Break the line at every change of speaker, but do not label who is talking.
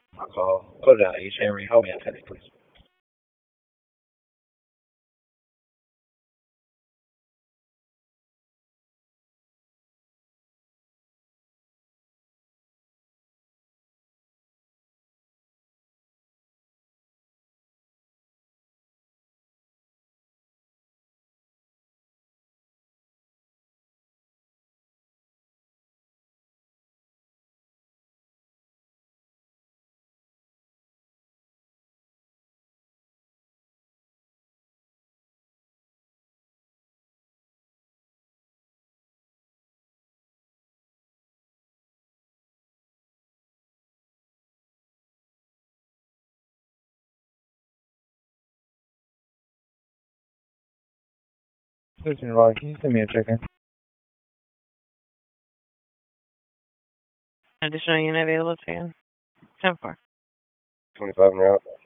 I'll call it out. East Henry, hold me up, please. Listen, Rod, can you send me a check-in?
Additional unit available to you. 10-4.
25 and route.